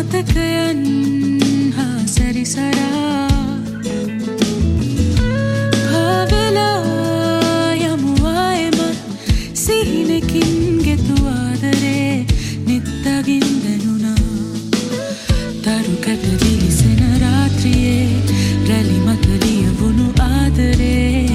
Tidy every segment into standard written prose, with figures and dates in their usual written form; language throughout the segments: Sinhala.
මතකයන් හා සැරිසරා පාවෙලා යමු ආයෙමත් සිහිනකින් ගෙතු ආදරේ නිත්තගින් දැනුණා තරුකට දිලිසෙන රාත්‍රියේ රැලි මත ලියවුණු ආදරේ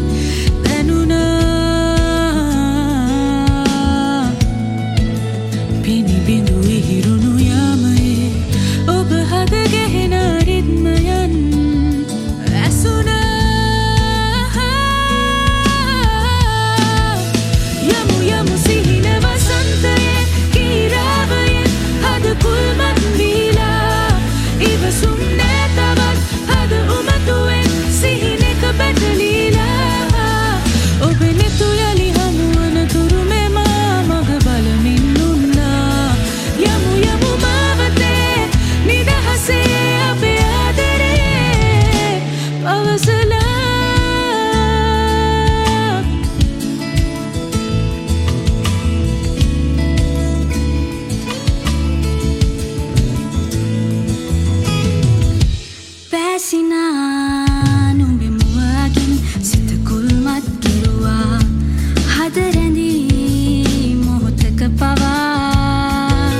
පිනිබිඳු ඉහිරුණු යාමයේ ඔබ හද ගැහෙන රිද්මයන් ඇසුණා යමු යමු සිහින වසන්තයේ කීරාවයෙන් හද කුල්මත් වීලා ඉවසුම් නෑ තවත් හද උමතුවෙන් සිහිනක පැටලීලා ඔබ නෙතු යලි හමුවන තුරු මෙම මග බලමින් පැසිනා නුඹෙ මුවගින් සිත කුල්මත් කෙරුවා හද රැඳී මොහොතක පවා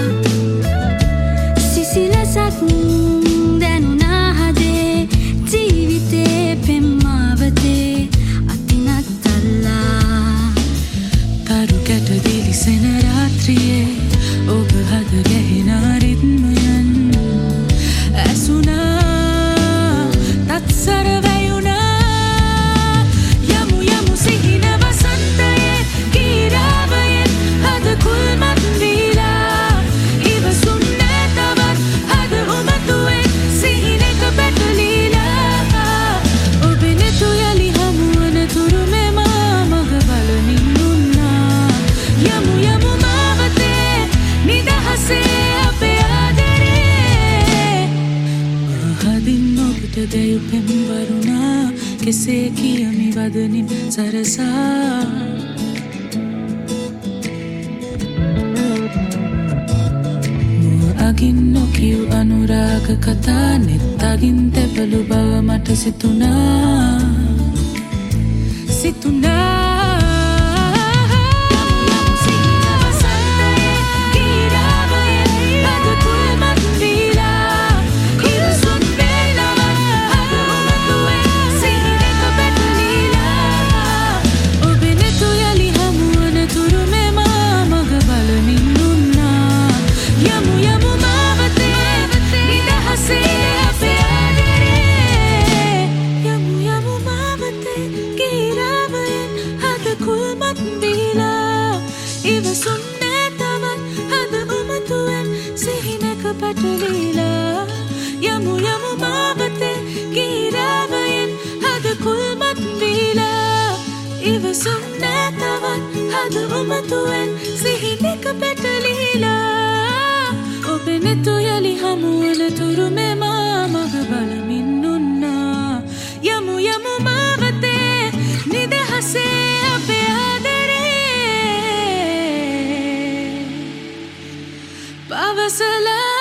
සිසිලසක් දැනුණා හදේ ජීවිතේ පෙම්මාවතේ අතිනත් අල්ලා තරුකට දිලිසෙන රාත්‍රියේ ඔබ හද ගැහෙන රිද්මයන් ඇසුණා දෙයු පෙම්වරුණා කෙසේ කියමි වදනින් සරසා අගින් නොකිව් අනුරාග කතා නෙත් අගින් තැපලු බව මට සිතුණා පැටලීලා යමු යමු මාවතේ කීරාවයෙන් හද කුල්මත් වීලා ඉවසුම් නෑ තවත් හද උමතුවෙන් සිහිනක පැටලීලා ඔබ නෙතු යලි හමුවන තුරු මෙම මග බලමින් උන්නා යමු යමු මාවතේ නිදහසේ අපේ ආදරේ පවසලා